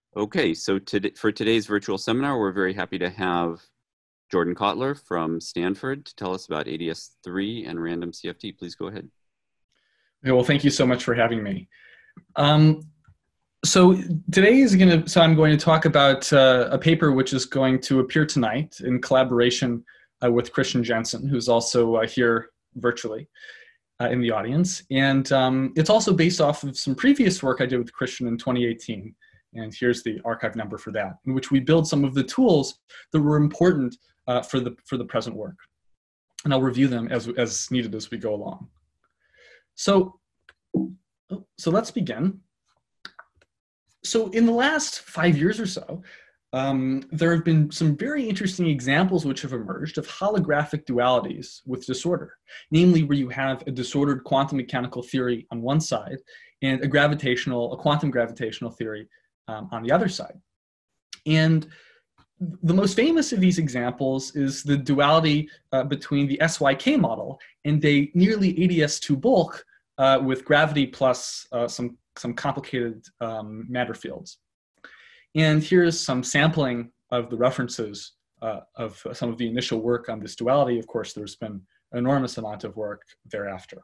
Okay, so for today's virtual seminar, we're very happy to have Jordan Kotler from Stanford to tell us about ADS3 and random CFT. Please go ahead. Yeah, well, thank you so much for having me. So I'm going to talk about a paper which is going to appear tonight in collaboration with Christian Jensen, who's also here virtually in the audience. And it's also based off of some previous work I did with Christian in 2018. And here's the archive number for that, in which we build some of the tools that were important for the present work. And I'll review them as needed as we go along. So let's begin. So in the last 5 years or so, there have been some very interesting examples which have emerged of holographic dualities with disorder, namely where you have a disordered quantum mechanical theory on one side and a quantum gravitational theory on the other side. And the most famous of these examples is the duality between the SYK model and a nearly ADS2 bulk with gravity plus some complicated matter fields. And here's some sampling of the references of some of the initial work on this duality. Of course, there's been an enormous amount of work thereafter.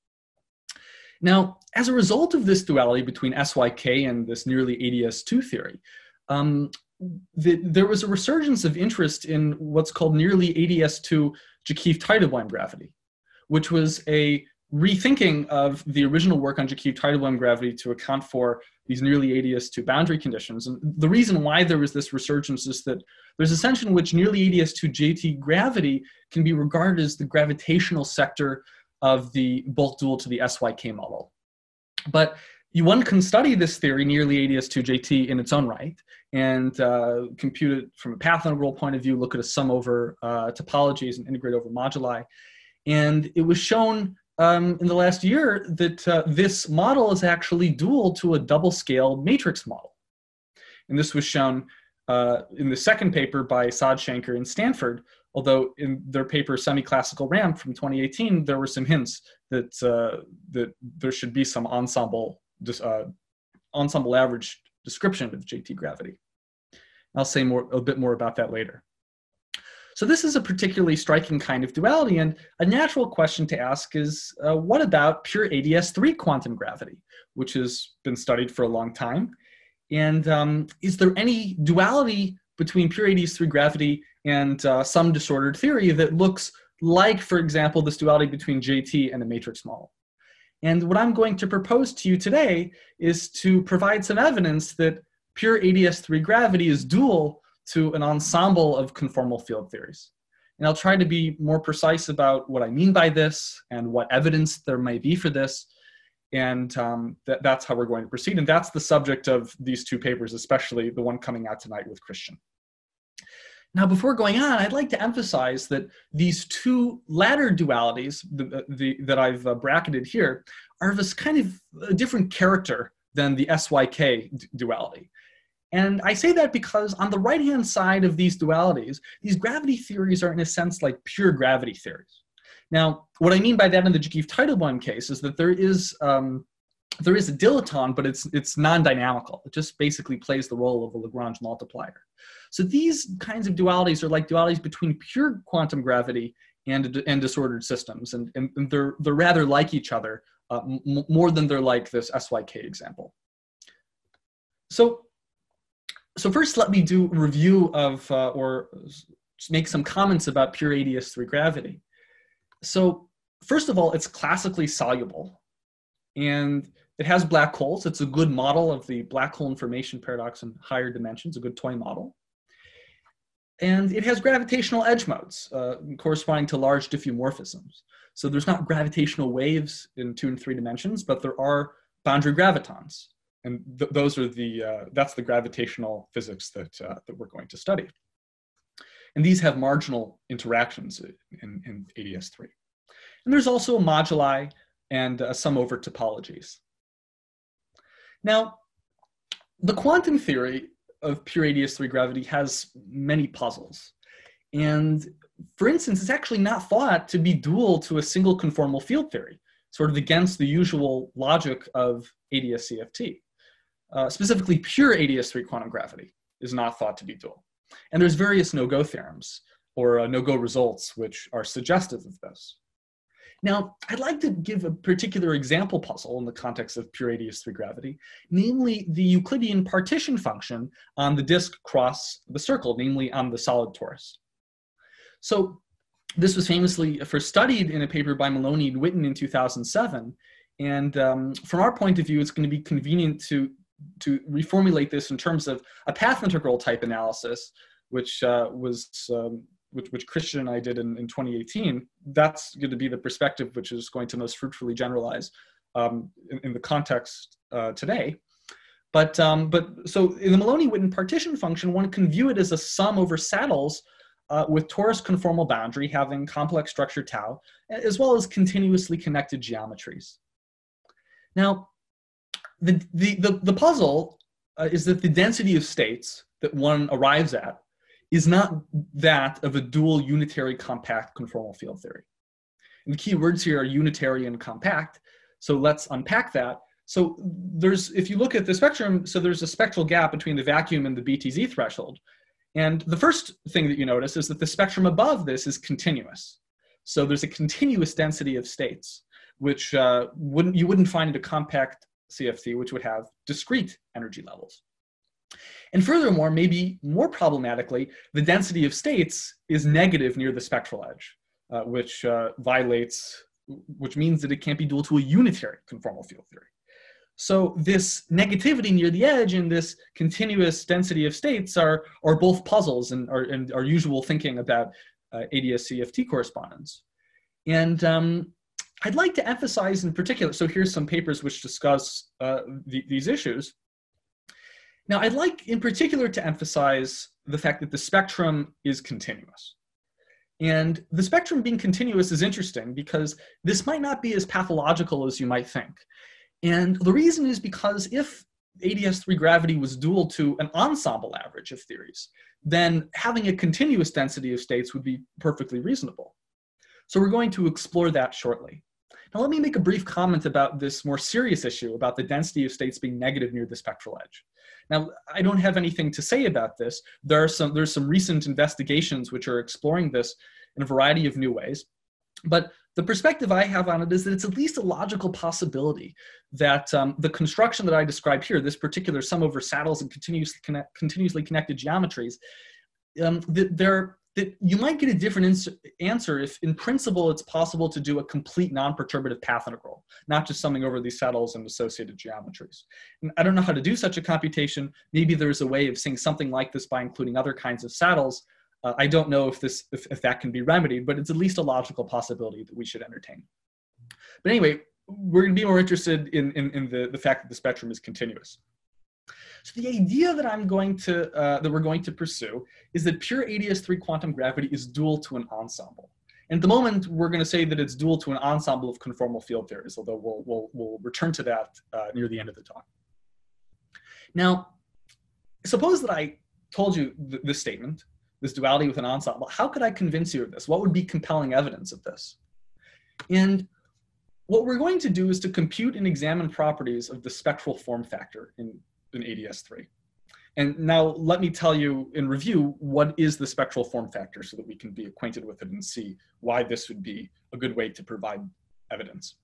Now, as a result of this duality between SYK and this nearly ADS2 theory, there was a resurgence of interest in what's called nearly ADS2 Joukhiev-Teitelbaum gravity, which was a rethinking of the original work on Joukhiev-Teitelbaum gravity to account for these nearly ADS2 boundary conditions. And the reason why there was this resurgence is that there's a sense in which nearly ADS2 JT gravity can be regarded as the gravitational sector of the bulk dual to the SYK model. But one can study this theory, nearly ADS2 JT, in its own right, and compute it from a path integral point of view, look at a sum over topologies and integrate over moduli. And it was shown in the last year that this model is actually dual to a double-scaled matrix model. And this was shown in the second paper by Saad Shankar in Stanford, although in their paper Semi-Classical Ramp from 2018, there were some hints that, that there should be some ensemble average description of JT gravity. I'll say a bit more about that later. So this is a particularly striking kind of duality, and a natural question to ask is, what about pure ADS3 quantum gravity, which has been studied for a long time? And is there any duality between pure ADS3 gravity and some disordered theory that looks like, for example, this duality between JT and a matrix model? And what I'm going to propose to you today is to provide some evidence that pure ADS3 gravity is dual to an ensemble of conformal field theories. And I'll try to be more precise about what I mean by this and what evidence there may be for this. And that's how we're going to proceed. And that's the subject of these two papers, especially the one coming out tonight with Christian. Now, before going on, I'd like to emphasize that these two latter dualities that I've bracketed here are of this kind of a different character than the SYK duality. And I say that because on the right-hand side of these dualities, these gravity theories are in a sense like pure gravity theories. Now, what I mean by that in the Joukhiev-Teitelbaum case is that there is a dilaton, but it's non-dynamical. It just basically plays the role of a Lagrange multiplier. So these kinds of dualities are like dualities between pure quantum gravity and disordered systems, and they're rather like each other more than they're like this SYK example. So first, let me do a review of or make some comments about pure ADS3 gravity. So first of all, it's classically soluble, and it has black holes. It's a good model of the black hole information paradox in higher dimensions, a good toy model. And it has gravitational edge modes corresponding to large diffeomorphisms. So there's not gravitational waves in 2 and 3 dimensions, but there are boundary gravitons. And those are that's the gravitational physics that we're going to study. And these have marginal interactions in ADS3. And there's also a moduli and a sum over topologies. Now, the quantum theory of pure ADS3 gravity has many puzzles. And for instance, it's actually not thought to be dual to a single conformal field theory, sort of against the usual logic of ADS-CFT. specifically pure ADS3 quantum gravity, is not thought to be dual. And there's various no-go theorems or no-go results which are suggestive of this. Now, I'd like to give a particular example puzzle in the context of pure ADS3 gravity, namely the Euclidean partition function on the disk across the circle, namely on the solid torus. So this was famously first studied in a paper by Maloney and Witten in 2007. And from our point of view, it's going to be convenient to reformulate this in terms of a path integral type analysis, which Christian and I did in 2018. That's going to be the perspective which is going to most fruitfully generalize in the context today. But so in the Maloney-Witten partition function, one can view it as a sum over saddles with torus conformal boundary having complex structure tau, as well as continuously connected geometries. Now, the puzzle is that the density of states that one arrives at is not that of a dual unitary compact conformal field theory. And the key words here are unitary and compact. So let's unpack that. So if you look at the spectrum, so there's a spectral gap between the vacuum and the BTZ threshold. And the first thing that you notice is that the spectrum above this is continuous. So there's a continuous density of states, which you wouldn't find in a compact CFT, which would have discrete energy levels. And furthermore, maybe more problematically, the density of states is negative near the spectral edge, which means that it can't be dual to a unitary conformal field theory. So this negativity near the edge and this continuous density of states are both puzzles and our usual thinking about ADS-CFT correspondence. And I'd like to emphasize in particular, so here's some papers which discuss these issues. Now, I'd like in particular to emphasize the fact that the spectrum is continuous. And the spectrum being continuous is interesting because this might not be as pathological as you might think. And the reason is because if ADS3 gravity was dual to an ensemble average of theories, then having a continuous density of states would be perfectly reasonable. So we're going to explore that shortly. Now let me make a brief comment about this more serious issue about the density of states being negative near the spectral edge. Now, I don't have anything to say about this. There's some recent investigations which are exploring this in a variety of new ways. But the perspective I have on it is that it's at least a logical possibility that the construction that I described here, this particular sum over saddles and continuously connected geometries, that you might get a different answer if in principle it's possible to do a complete non-perturbative path integral, not just summing over these saddles and associated geometries. And I don't know how to do such a computation. Maybe there's a way of saying something like this by including other kinds of saddles. I don't know if that can be remedied, but it's at least a logical possibility that we should entertain. But anyway, we're going to be more interested in the fact that the spectrum is continuous. So the idea that we're going to pursue is that pure ADS3 quantum gravity is dual to an ensemble. And at the moment, we're going to say that it's dual to an ensemble of conformal field theories, although we'll return to that near the end of the talk. Now, suppose that I told you this statement, this duality with an ensemble. How could I convince you of this? What would be compelling evidence of this? And what we're going to do is to compute and examine properties of the spectral form factor in ADS3. And now let me tell you in review, what is the spectral form factor so that we can be acquainted with it and see why this would be a good way to provide evidence.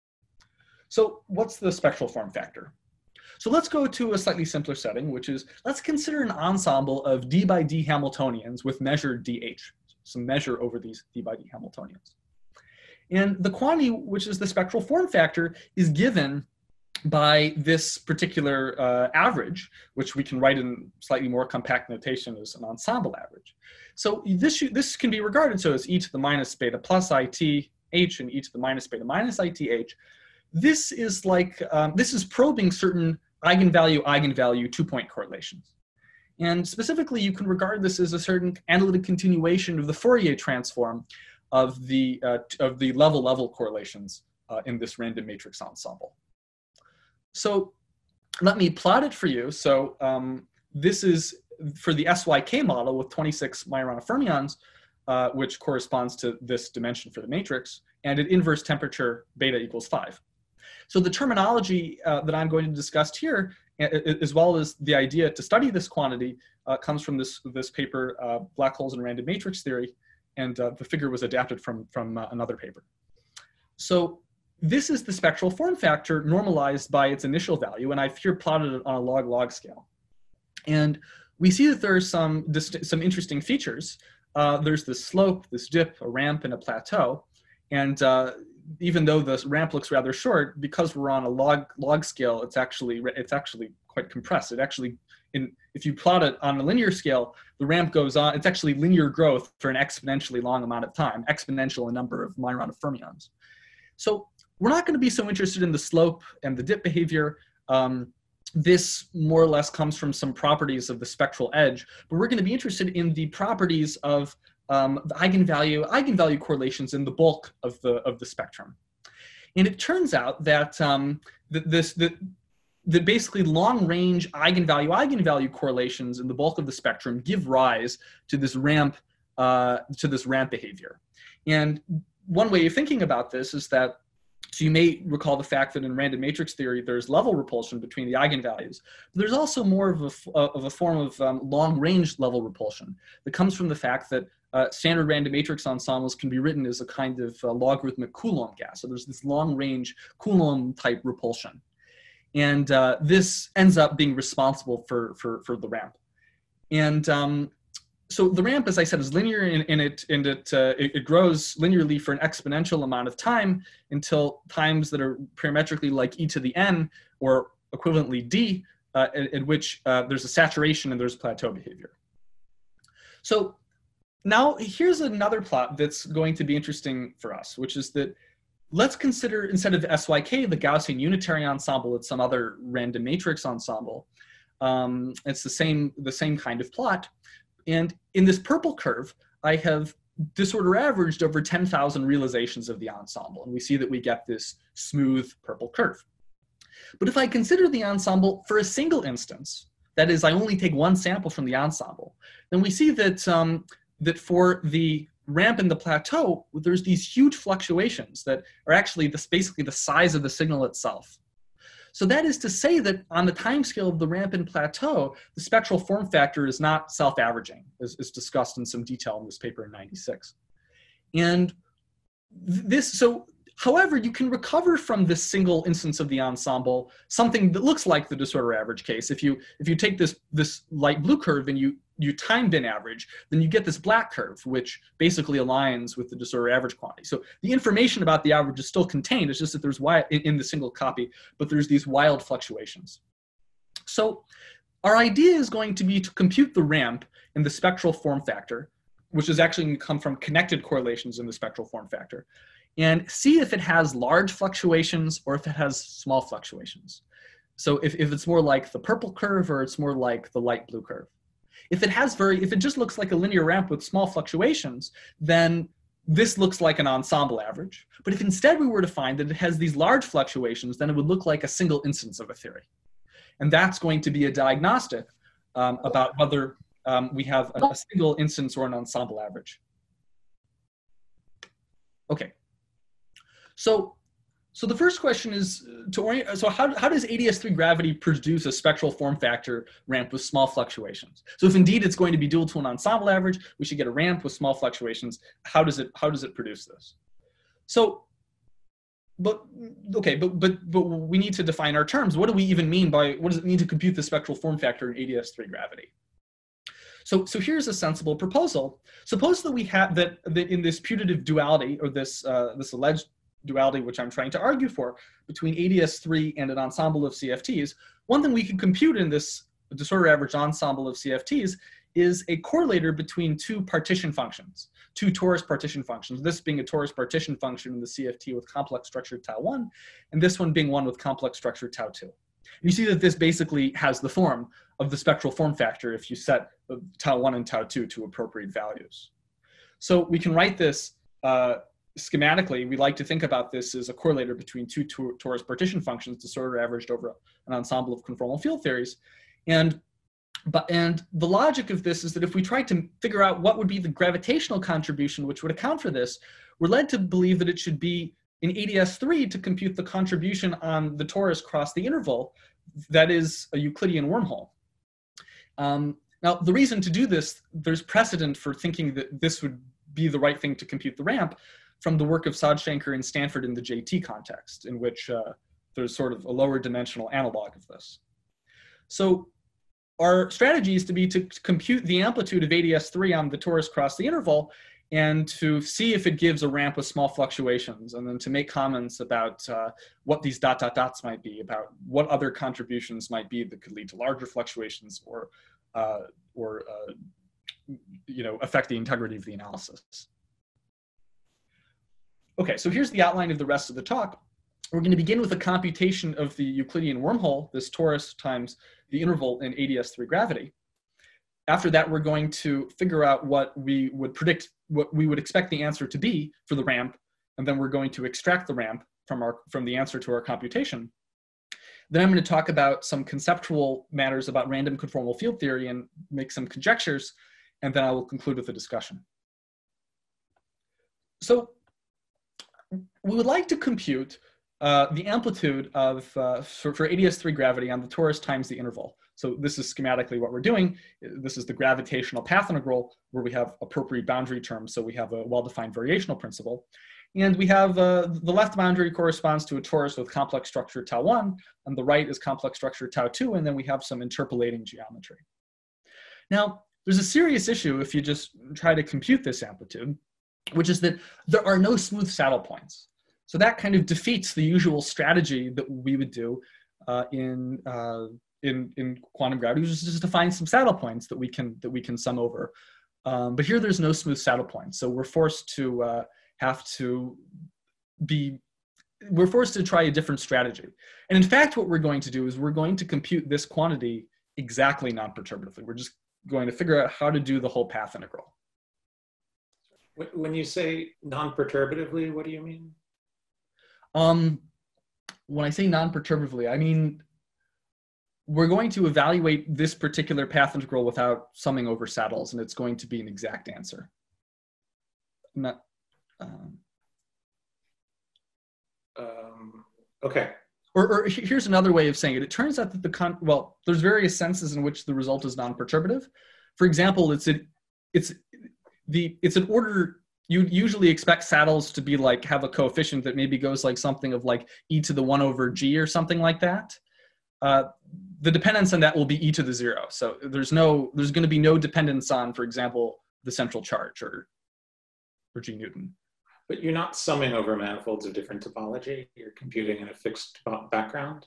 So what's the spectral form factor? So let's go to a slightly simpler setting, which is, let's consider an ensemble of d by d Hamiltonians with measured dh, some measure over these d by d Hamiltonians. And the quantity, which is the spectral form factor, is given by this particular average, which we can write in slightly more compact notation as an ensemble average. So this can be regarded so as e to the minus beta plus ith and e to the minus beta minus ith. This is like, this is probing certain eigenvalue 2-point correlations. And specifically, you can regard this as a certain analytic continuation of the Fourier transform of the level correlations in this random matrix ensemble. So let me plot it for you. So this is for the SYK model with 26 Majorana fermions, which corresponds to this dimension for the matrix, and at inverse temperature beta equals 5. So the terminology that I'm going to discuss here as well as the idea to study this quantity, comes from this paper, Black Holes and Random Matrix Theory, and the figure was adapted from another paper. So this is the spectral form factor normalized by its initial value, and I've here plotted it on a log-log scale. And we see that there are some interesting features. There's this slope, this dip, a ramp, and a plateau. And even though the ramp looks rather short, because we're on a log scale, it's actually quite compressed. It actually, if you plot it on a linear scale, the ramp goes on. It's actually linear growth for an exponentially long amount of time, exponential in number of Majorana fermions. So we're not going to be so interested in the slope and the dip behavior. This more or less comes from some properties of the spectral edge, but we're going to be interested in the properties of the eigenvalue correlations in the bulk of the spectrum. And it turns out that that basically long-range eigenvalue correlations in the bulk of the spectrum give rise to this ramp behavior. And one way of thinking about this is that, so you may recall the fact that in random matrix theory, there's level repulsion between the eigenvalues. But there's also more of a form of long-range level repulsion that comes from the fact that standard random matrix ensembles can be written as a kind of logarithmic Coulomb gas. So there's this long-range Coulomb-type repulsion. And this ends up being responsible for the ramp. And so the ramp, as I said, is linear, and it grows linearly for an exponential amount of time until times that are parametrically like e to the n, or equivalently d, in which there's a saturation and there's plateau behavior. So now here's another plot that's going to be interesting for us, which is that let's consider, instead of SYK, the Gaussian unitary ensemble, it's some other random matrix ensemble. It's the same kind of plot. And in this purple curve, I have disorder averaged over 10,000 realizations of the ensemble. And we see that we get this smooth purple curve. But if I consider the ensemble for a single instance, that is, I only take one sample from the ensemble, then we see that, that for the ramp and the plateau, there's these huge fluctuations that are actually basically the size of the signal itself. So that is to say that on the time scale of the ramp and plateau, the spectral form factor is not self-averaging, as discussed in some detail in this paper in '96. And however, you can recover from this single instance of the ensemble something that looks like the disorder average case. If you take this light blue curve and you time bin average, then you get this black curve, which basically aligns with the disorder average quantity. So the information about the average is still contained. It's just that there's in the single copy, but there's these wild fluctuations. So our idea is going to be to compute the ramp in the spectral form factor, which is actually going to come from connected correlations in the spectral form factor, and see if it has large fluctuations or if it has small fluctuations. So if it's more like the purple curve or it's more like the light blue curve. If it just looks like a linear ramp with small fluctuations, then this looks like an ensemble average. But if instead we were to find that it has these large fluctuations, then it would look like a single instance of a theory. And that's going to be a diagnostic about whether we have a single instance or an ensemble average. Okay. So the first question is how does ADS3 gravity produce a spectral form factor ramp with small fluctuations? So if indeed it's going to be dual to an ensemble average, we should get a ramp with small fluctuations. How does it produce this? So, but we need to define our terms. What do we even mean by, what does it mean to compute the spectral form factor in ADS3 gravity? So here's a sensible proposal. Suppose that we have that in this putative duality, or this alleged duality which I'm trying to argue for, between ADS3 and an ensemble of CFTs, one thing we can compute in this disorder average ensemble of CFTs is a correlator between two partition functions, two torus partition functions, this being a torus partition function in the CFT with complex structure tau1, and this one being one with complex structure tau2. You see that this basically has the form of the spectral form factor if you set tau1 and tau2 to appropriate values. So we can write this schematically. We like to think about this as a correlator between two torus partition functions, disorder averaged over an ensemble of conformal field theories. And the logic of this is that if we try to figure out what would be the gravitational contribution which would account for this, we're led to believe that it should be in ADS3 to compute the contribution on the torus across the interval that is a Euclidean wormhole. Now, the reason to do this, there's precedent for thinking that this would be the right thing to compute the ramp from the work of Sadshanker and Stanford in the JT context, in which there's sort of a lower dimensional analog of this. So our strategy is to compute the amplitude of ADS3 on the torus across the interval and to see if it gives a ramp with small fluctuations, and then to make comments about what these dots might be, about what other contributions might be that could lead to larger fluctuations or affect the integrity of the analysis. Okay, so here's the outline of the rest of the talk. We're going to begin with a computation of the Euclidean wormhole, this torus times the interval in ADS3 gravity. After that, we're going to figure out what we would expect the answer to be for the ramp, and then we're going to extract the ramp from the answer to our computation. Then I'm going to talk about some conceptual matters about random conformal field theory and make some conjectures, and then I will conclude with a discussion. So we would like to compute the amplitude of for ADS3 gravity on the torus times the interval. So this is schematically what we're doing. This is the gravitational path integral where we have appropriate boundary terms. So we have a well-defined variational principle. And we have the left boundary corresponds to a torus with complex structure tau1, and the right is complex structure tau2, and then we have some interpolating geometry. Now, there's a serious issue if you just try to compute this amplitude, which is that there are no smooth saddle points. So that kind of defeats the usual strategy that we would do in quantum gravity, which is just to find some saddle points that we can sum over. But here there's no smooth saddle points, so we're forced to try a different strategy. And in fact, what we're going to do is we're going to compute this quantity exactly non-perturbatively. We're just going to figure out how to do the whole path integral. When you say non-perturbatively, what do you mean? When I say non-perturbatively, I mean we're going to evaluate this particular path integral without summing over saddles, and it's going to be an exact answer. Not, okay. Or here's another way of saying it. It turns out that there's various senses in which the result is non-perturbative. For example, it's an order. You'd usually expect saddles to be like have a coefficient that maybe goes like something of like e to the 1 over g or something like that. The dependence on that will be e to the 0. So there's going to be no dependence on, for example, the central charge or G Newton. But you're not summing over manifolds of different topology. You're computing in a fixed background.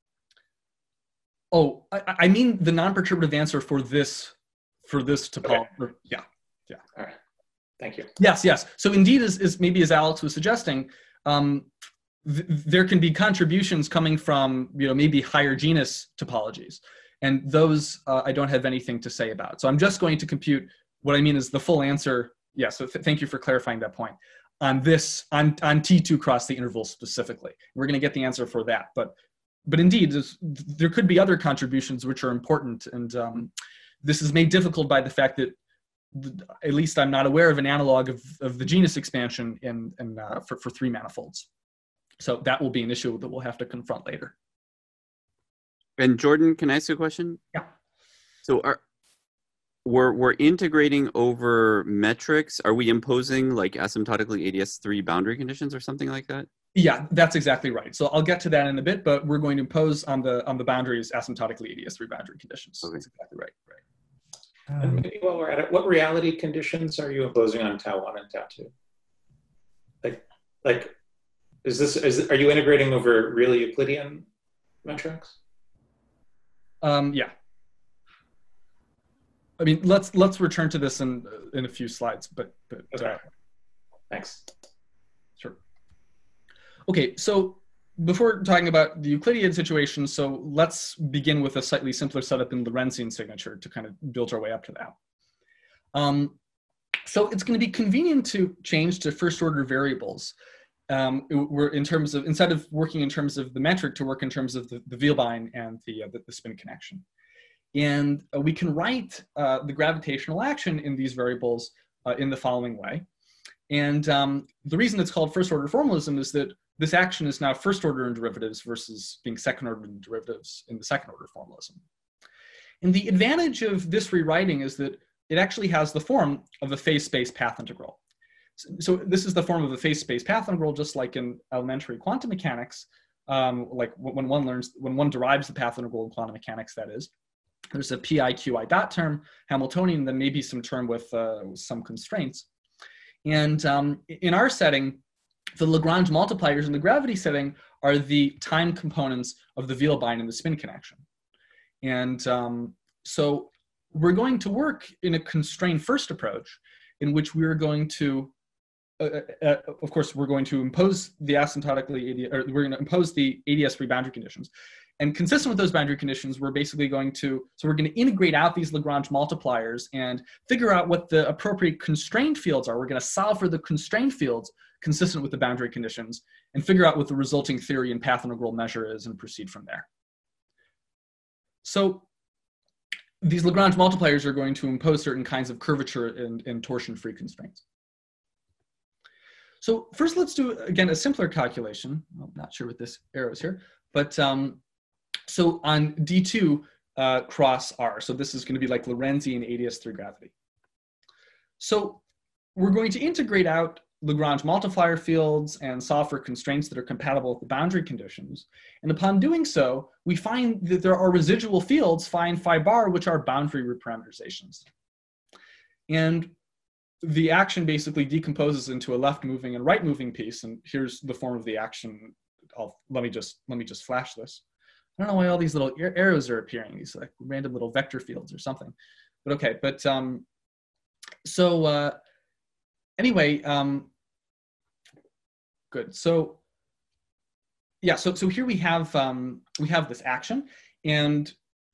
Oh, I mean the non-perturbative answer for this topology. Okay. Yeah. All right. Thank you. Yes. So indeed, as Alex was suggesting, there can be contributions coming from maybe higher genus topologies, and those I don't have anything to say about. So I'm just going to compute what I mean is the full answer. Yeah. So thank you for clarifying that point on this on T2 cross the interval specifically. We're going to get the answer for that, but indeed there could be other contributions which are important, and this is made difficult by the fact that at least I'm not aware of an analog of the genus expansion for 3 manifolds. So that will be an issue that we'll have to confront later. And Jordan, can I ask you a question? Yeah. So we're integrating over metrics. Are we imposing like asymptotically ADS3 boundary conditions or something like that? Yeah, that's exactly right. So I'll get to that in a bit, but we're going to impose on the boundaries asymptotically ADS3 boundary conditions. Okay. That's exactly right. And maybe while we're at it, what reality conditions are you imposing on tau1 and tau2? Like, are you integrating over really Euclidean metrics? Yeah. I mean, let's return to this in a few slides, but okay. Thanks. Sure. Okay, so before talking about the Euclidean situation, so let's begin with a slightly simpler setup in the Lorentzian signature to kind of build our way up to that. So it's going to be convenient to change to first order variables. We're in terms of, instead of working in terms of the metric, to work in terms of the Villebien and the spin connection. And we can write the gravitational action in these variables in the following way. And the reason it's called first order formalism is that this action is now first order in derivatives versus being second order in derivatives in the second order formalism. And the advantage of this rewriting is that it actually has the form of a phase space path integral. So this is the form of a phase space path integral, just like in elementary quantum mechanics, like when one derives the path integral in quantum mechanics, that is. There's a pi qi dot term, Hamiltonian, then maybe some term with some constraints. And in our setting, the Lagrange multipliers in the gravity setting are the time components of the Vielbein and the spin connection. And so we're going to work in a constrained first approach in which we're going to, of course, we're going to impose the asymptotically, or we're going to impose the ADS-free boundary conditions. And consistent with those boundary conditions, we're basically going to, so we're going to integrate out these Lagrange multipliers and figure out what the appropriate constrained fields are. We're going to solve for the constrained fields consistent with the boundary conditions and figure out what the resulting theory and path integral measure is and proceed from there. So these Lagrange multipliers are going to impose certain kinds of curvature and torsion-free constraints. So first, let's do, again, a simpler calculation. I'm not sure what this arrow is here, but so on D2 cross R, so this is going to be like Lorentzian ADS-3 gravity. So we're going to integrate out Lagrange multiplier fields and solve for constraints that are compatible with the boundary conditions. And upon doing so, we find that there are residual fields, phi and phi bar, which are boundary reparameterizations. And the action basically decomposes into a left moving and right moving piece. And here's the form of the action. Let me just flash this. I don't know why all these little arrows are appearing, these like random little vector fields or something. But okay, but anyway, good. So yeah, so here we have this action, and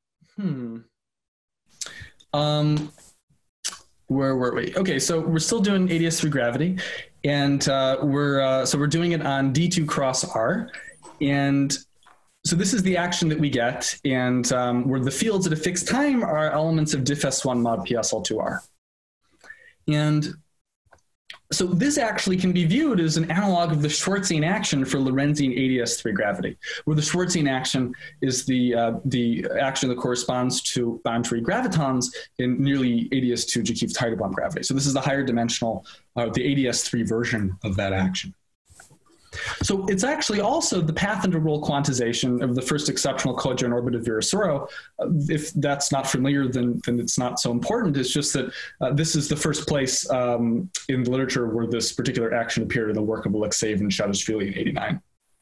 where were we? Okay, so we're still doing ADS-3 gravity, and we're doing it on D2 cross R, and so this is the action that we get, and where the fields at a fixed time are elements of diff S1 mod PSL2R. And so this actually can be viewed as an analog of the Schwarzian action for Lorentzian ADS-3 gravity, where the Schwarzian action is the action that corresponds to boundary gravitons in nearly ADS-2 Joukiffe-Teitelbaum gravity. So this is the higher dimensional, the ADS-3 version of that action. So it's actually also the path integral quantization of the first exceptional cojoint orbit of Virasoro. If that's not familiar, then it's not so important. It's just that this is the first place in the literature where this particular action appeared in the work of Alexeyev and Shadishvili in '89.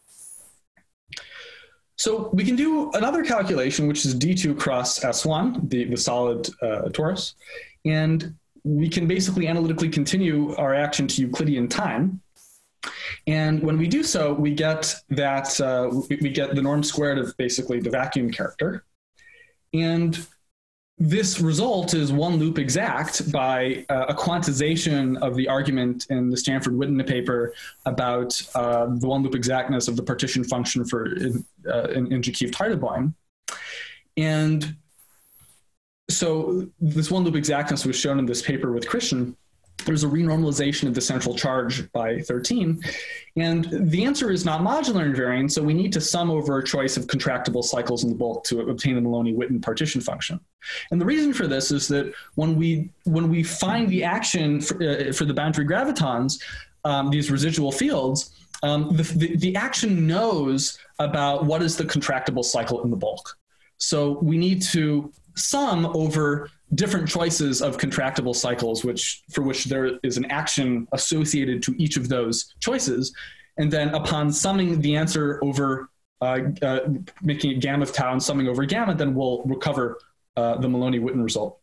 So we can do another calculation, which is D2 cross S1, the solid torus. And we can basically analytically continue our action to Euclidean time. And when we do so, we get that we get the norm squared of basically the vacuum character. And this result is one loop exact by a quantization of the argument in the Stanford-Witten paper about the one loop exactness of the partition function for in Joukiffe-Teitelbaum. And so this one loop exactness was shown in this paper with Christian. There's a renormalization of the central charge by 13. And the answer is not modular invariant, so we need to sum over a choice of contractible cycles in the bulk to obtain the Maloney-Witten partition function. And the reason for this is that when we find the action for the boundary gravitons, these residual fields, the action knows about what is the contractible cycle in the bulk. So we need to sum over different choices of contractible cycles for which there is an action associated to each of those choices. And then upon summing the answer over, making it gamma of tau and summing over gamma, then we'll recover the Maloney-Witten result.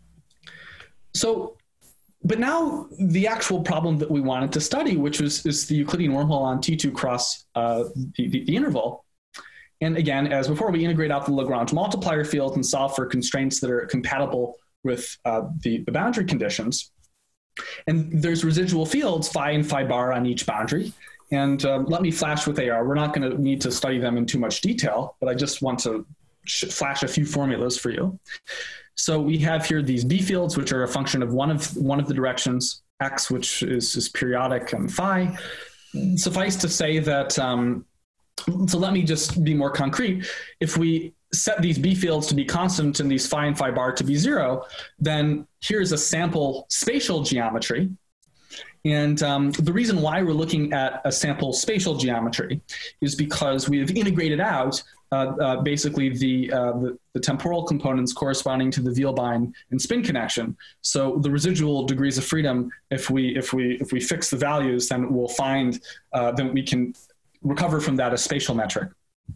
So, but now the actual problem that we wanted to study, which is the Euclidean wormhole on T2 cross the interval. And again, as before, we integrate out the Lagrange multiplier field and solve for constraints that are compatible with the boundary conditions. And there's residual fields, phi and phi bar on each boundary. And let me flash what they are. We're not going to need to study them in too much detail, but I just want to flash a few formulas for you. So we have here these B fields, which are a function of one of the directions, x, which is periodic, and phi. suffice to say that, so let me just be more concrete. If we set these B fields to be constant and these phi and phi bar to be 0, then here's a sample spatial geometry. And the reason why we're looking at a sample spatial geometry is because we have integrated out basically the temporal components corresponding to the Vielbein and spin connection. So the residual degrees of freedom, if we fix the values, then we'll find then we can recover from that a spatial metric.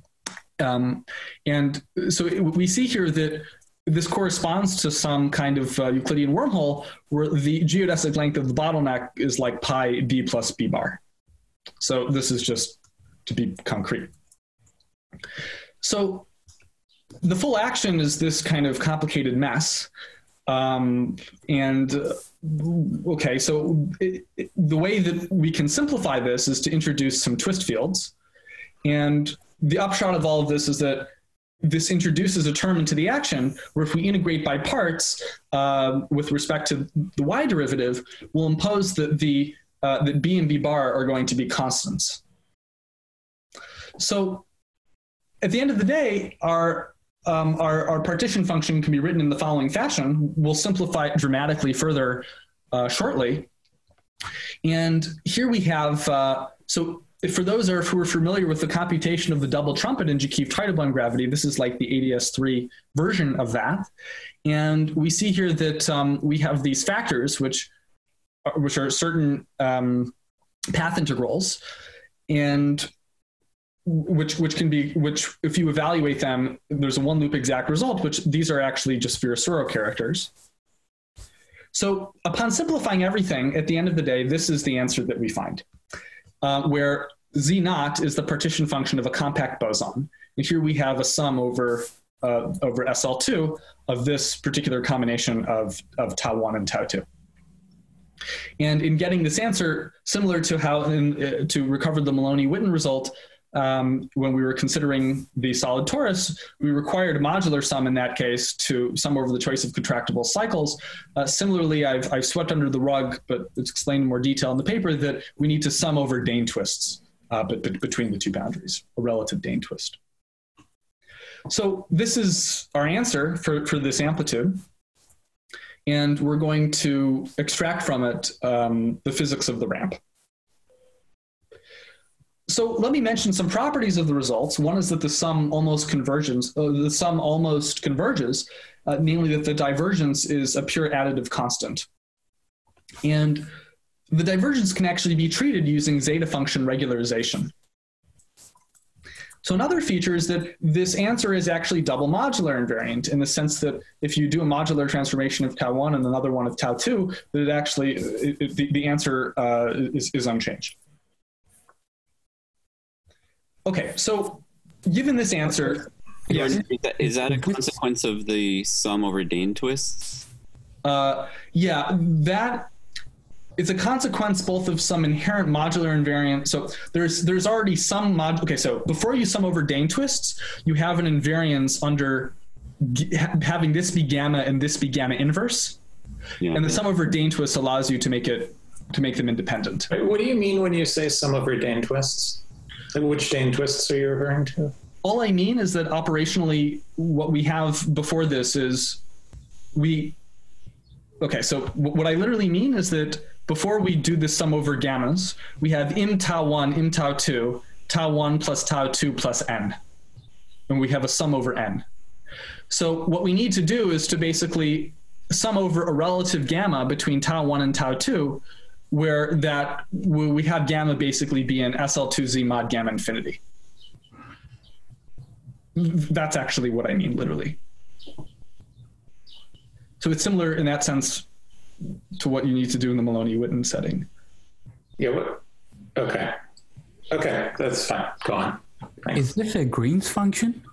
And so we see here that this corresponds to some kind of Euclidean wormhole where the geodesic length of the bottleneck is like pi b plus b bar. So this is just to be concrete. So the full action is this kind of complicated mess. Okay, so the way that we can simplify this is to introduce some twist fields. And the upshot of all of this is that this introduces a term into the action where if we integrate by parts with respect to the y derivative, we'll impose that that b and b bar are going to be constants. So at the end of the day, our partition function can be written in the following fashion. We'll simplify it dramatically further shortly. And here we have, so for those who are familiar with the computation of the double trumpet in Joukiffe-Teitelbaum gravity, this is like the ADS3 version of that. And we see here that we have these factors, which are certain path integrals, and which if you evaluate them, there's a one loop exact result, which these are actually just Virasoro characters. So upon simplifying everything, at the end of the day, this is the answer that we find. Where Z naught is the partition function of a compact boson. And here we have a sum over SL2 of this particular combination of tau 1 and tau 2. And in getting this answer, similar to how to recover the Maloney-Witten result, when we were considering the solid torus, we required a modular sum in that case to sum over the choice of contractible cycles. Similarly, I've swept under the rug, but it's explained in more detail in the paper, that we need to sum over Dehn twists between the two boundaries, a relative Dehn twist. So this is our answer for this amplitude. And we're going to extract from it the physics of the ramp. So let me mention some properties of the results. One is that the sum almost converges, namely that the divergence is a pure additive constant. And the divergence can actually be treated using zeta function regularization. So another feature is that this answer is actually double modular invariant in the sense that if you do a modular transformation of tau 1 and another one of tau 2, that it actually, the answer is unchanged. Okay, so given this answer, yes. Is that a consequence of the sum over Dehn twists? Yeah, that it's a consequence both of some inherent modular invariant. So there's already some okay, so before you sum over Dehn twists, you have an invariance under having this be gamma and this be gamma inverse. Yeah. And the sum over Dehn twists allows you to make them independent. What do you mean when you say sum over Dehn twists? Like which Dehn twists are you referring to? All I mean is that operationally, what we have before this is okay, so what I literally mean is that before we do this sum over gammas, we have im tau 1, im tau 2, tau 1 plus tau 2 plus n. And we have a sum over n. So what we need to do is to basically sum over a relative gamma between tau 1 and tau 2, where we have gamma basically be an SL2Z mod gamma infinity. That's actually what I mean, literally. So it's similar in that sense to what you need to do in the Maloney-Witten setting. Yeah, okay. Okay, that's fine. Go on. Thanks. Is this a Green's function?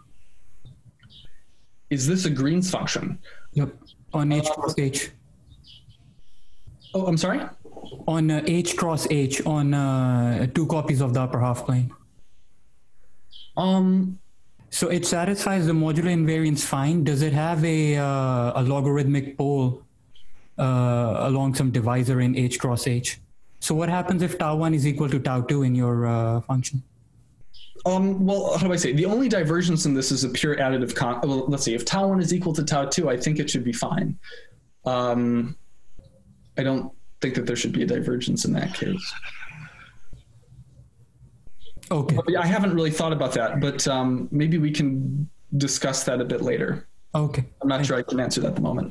Is this a Green's function? Yep, on H cross H. Oh, I'm sorry? On H cross H on 2 copies of the upper half plane. So it satisfies the modular invariance fine. Does it have a logarithmic pole along some divisor in H cross H? So what happens if tau1 is equal to tau2 in your function? Well, how do I say? The only divergence in this is a pure additive well, let's see. If tau1 is equal to tau2, I think it should be fine. I don't think that there should be a divergence in that case. Okay. But I haven't really thought about that, but maybe we can discuss that a bit later. Okay. I'm not sure I can answer that at the moment.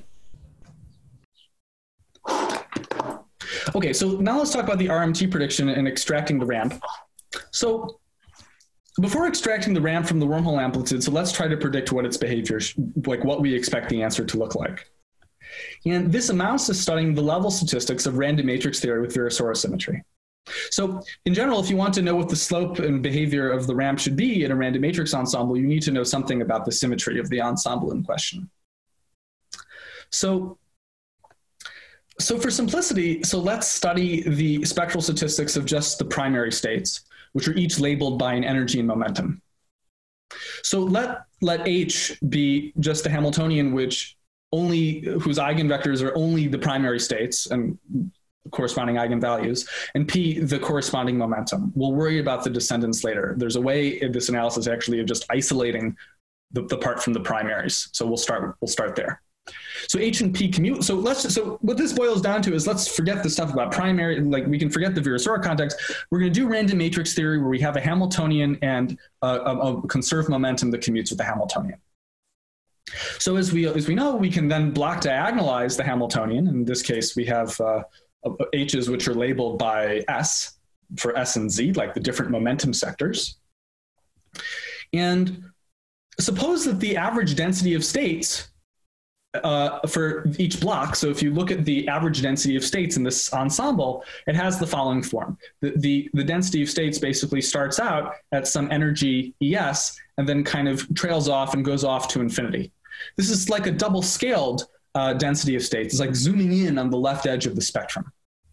Okay, so now let's talk about the RMT prediction and extracting the ramp. So before extracting the ramp from the wormhole amplitude, so let's try to predict what its behavior, like what we expect the answer to look like. And this amounts to studying the level statistics of random matrix theory with Virasoro symmetry. So in general, if you want to know what the slope and behavior of the ramp should be in a random matrix ensemble, you need to know something about the symmetry of the ensemble in question. So for simplicity, so let's study the spectral statistics of just the primary states, which are each labeled by an energy and momentum. So let H be just the Hamiltonian whose eigenvectors are only the primary states and corresponding eigenvalues, and P the corresponding momentum. We'll worry about the descendants later. There's a way in this analysis actually of just isolating the part from the primaries. So we'll start there. So H and P commute. So what this boils down to is let's forget the stuff about primary, like we can forget the Virasoro context. We're going to do random matrix theory where we have a Hamiltonian and a conserved momentum that commutes with the Hamiltonian. So as we know, we can then block diagonalize the Hamiltonian. In this case, we have H's which are labeled by S for S and Z, like the different momentum sectors. And suppose that the average density of states for each block. So if you look at the average density of states in this ensemble, it has the following form. The density of states basically starts out at some energy ES and then kind of trails off and goes off to infinity. This is like a double scaled density of states. It's like zooming in on the left edge of the spectrum.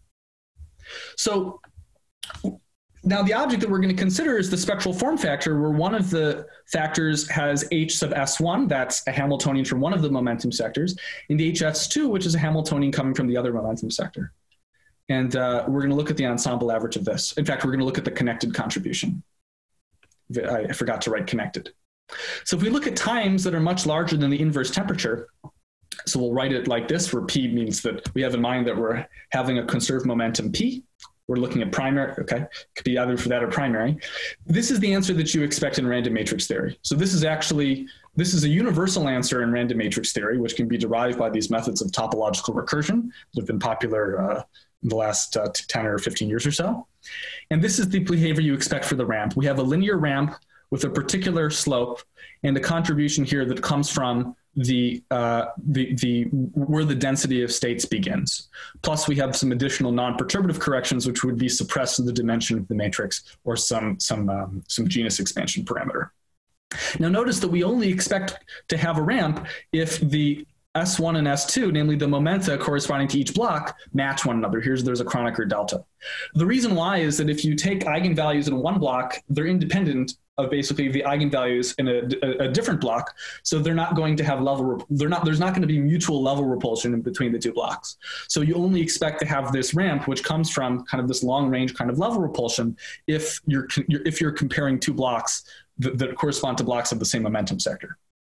So now the object that we're going to consider is the spectral form factor, where one of the factors has H sub S1, that's a Hamiltonian from one of the momentum sectors, and HS2, which is a Hamiltonian coming from the other momentum sector. And we're going to look at the ensemble average of this. In fact, we're going to look at the connected contribution. I forgot to write connected. So if we look at times that are much larger than the inverse temperature, so we'll write it like this, where P means that we have in mind that we're having a conserved momentum P. We're looking at primary, okay, could be either for that or primary. This is the answer that you expect in random matrix theory. So this is a universal answer in random matrix theory, which can be derived by these methods of topological recursion that have been popular in the last 10 or 15 years or so. And this is the behavior you expect for the ramp. We have a linear ramp with a particular slope and a contribution here that comes from where the density of states begins. Plus we have some additional non-perturbative corrections, which would be suppressed in the dimension of the matrix or some genus expansion parameter. Now notice that we only expect to have a ramp if the S1 and S2, namely the momenta corresponding to each block, match one another. There's a Kronecker delta. The reason why is that if you take eigenvalues in one block, they're independent of basically the eigenvalues in a different block. So they're not going to have there's not going to be mutual level repulsion in between the two blocks. So you only expect to have this ramp, which comes from kind of this long range kind of level repulsion if you're comparing two blocks that correspond to blocks of the same momentum sector.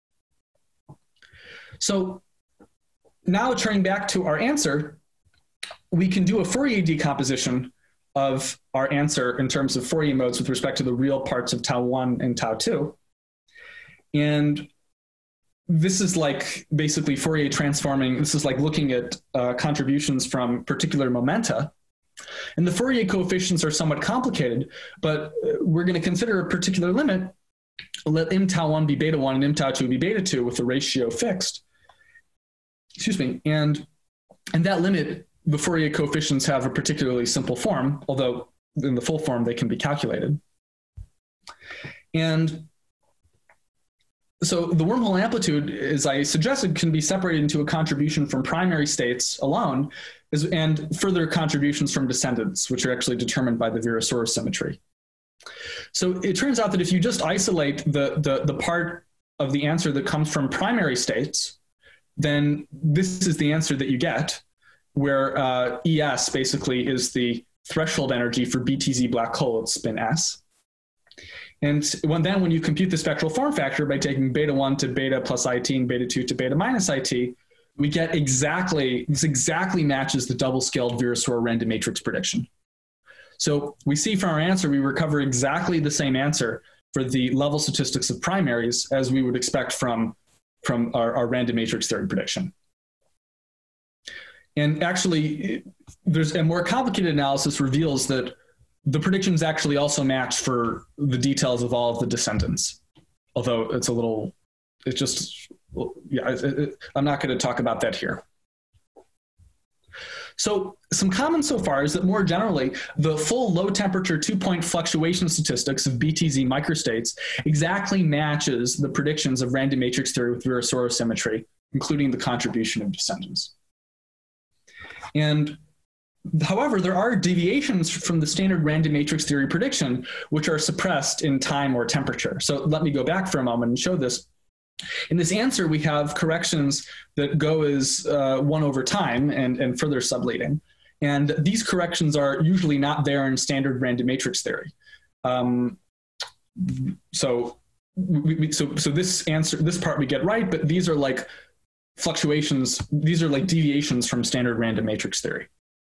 So now turning back to our answer, we can do a Fourier decomposition of our answer in terms of Fourier modes with respect to the real parts of tau1 and tau2. And this is like basically Fourier transforming, this is like looking at contributions from particular momenta. And the Fourier coefficients are somewhat complicated, but we're going to consider a particular limit. Let m tau1 be beta 1 and m tau2 be beta 2 with the ratio fixed. Excuse me. And that limit, the Fourier coefficients have a particularly simple form, although in the full form they can be calculated. And so the wormhole amplitude, as I suggested, can be separated into a contribution from primary states alone and further contributions from descendants, which are actually determined by the Virasoro symmetry. So it turns out that if you just isolate the part of the answer that comes from primary states, then this is the answer that you get, where ES basically is the threshold energy for BTZ black hole at spin s. And when you compute the spectral form factor by taking beta 1 to beta plus IT and beta 2 to beta minus IT, we get this exactly matches the double-scaled Virasoro random matrix prediction. So we see from our answer, we recover exactly the same answer for the level statistics of primaries as we would expect from our random matrix theory prediction. And actually, there's a more complicated analysis reveals that the predictions actually also match for the details of all of the descendants. Although I'm not going to talk about that here. So some comments so far is that more generally, the full low temperature 2-point fluctuation statistics of BTZ microstates exactly matches the predictions of random matrix theory with Virasoro symmetry, including the contribution of descendants. And however, there are deviations from the standard random matrix theory prediction, which are suppressed in time or temperature. So let me go back for a moment and show this. In this answer, we have corrections that go as 1 over time and further subleading. And these corrections are usually not there in standard random matrix theory. So this part we get right, but these are like fluctuations, these are like deviations from standard random matrix theory.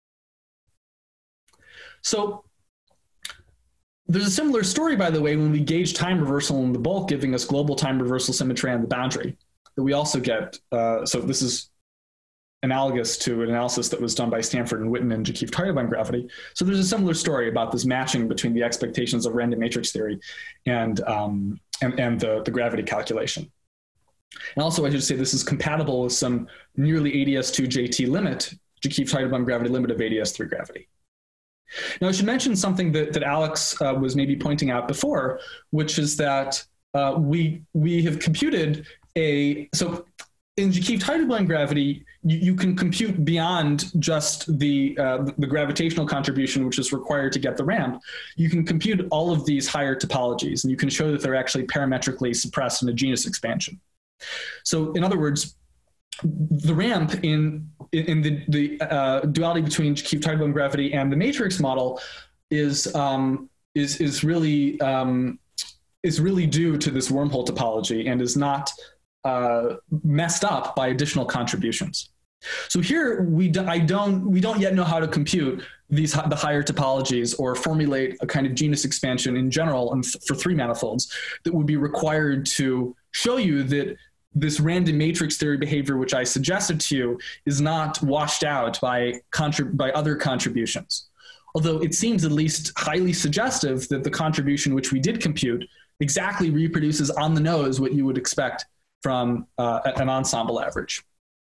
So there's a similar story, by the way, when we gauge time reversal in the bulk, giving us global time reversal symmetry on the boundary, that we also get. So this is analogous to an analysis that was done by Stanford and Witten and Jakiv-Teitelbaum gravity. So there's a similar story about this matching between the expectations of random matrix theory and the gravity calculation. And also, I should say this is compatible with some nearly ADS2 JT limit, Jakiv-Teitelbaum gravity limit of ADS3 gravity. Now, I should mention something that Alex was maybe pointing out before, which is that we have computed so in Jakiv-Teitelbaum gravity, you can compute beyond just the gravitational contribution, which is required to get the ramp. You can compute all of these higher topologies, and you can show that they're actually parametrically suppressed in a genus expansion. So in other words, the ramp in the duality between Jakiv-Teitelbaum gravity and the matrix model is really due to this wormhole topology and is not messed up by additional contributions. So here we don't yet know how to compute the higher topologies or formulate a kind of genus expansion in general and for 3 manifolds that would be required to show you that this random matrix theory behavior, which I suggested to you, is not washed out by other contributions. Although it seems at least highly suggestive that the contribution which we did compute exactly reproduces on the nose what you would expect from an ensemble average.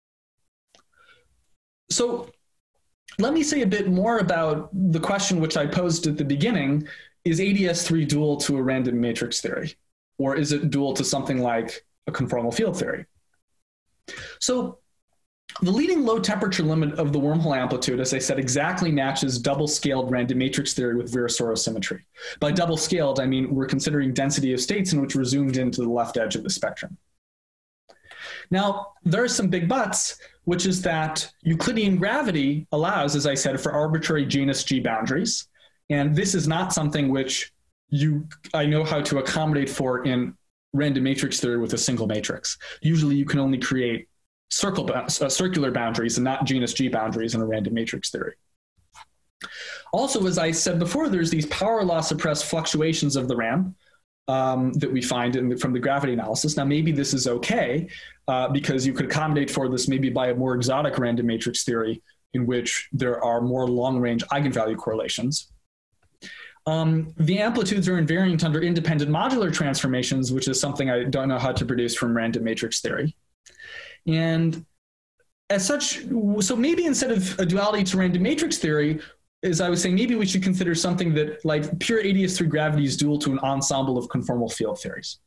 So let me say a bit more about the question which I posed at the beginning. Is ADS3 dual to a random matrix theory? Or is it dual to something like a conformal field theory? So the leading low temperature limit of the wormhole amplitude, as I said, exactly matches double-scaled random matrix theory with Virasoro symmetry. By double-scaled, I mean we're considering density of states in which we're zoomed into the left edge of the spectrum. Now, there are some big buts, which is that Euclidean gravity allows, as I said, for arbitrary genus G boundaries. And this is not something which I know how to accommodate for in random matrix theory with a single matrix. Usually you can only create circular boundaries and not genus G boundaries in a random matrix theory. Also, as I said before, there's these power law suppressed fluctuations of the ramp that we find from the gravity analysis. Now, maybe this is okay because you could accommodate for this maybe by a more exotic random matrix theory in which there are more long-range eigenvalue correlations. The amplitudes are invariant under independent modular transformations, which is something I don't know how to produce from random matrix theory. And as such, so maybe instead of a duality to random matrix theory, as I was saying, maybe we should consider something that like pure ADS3 gravity is dual to an ensemble of conformal field theories.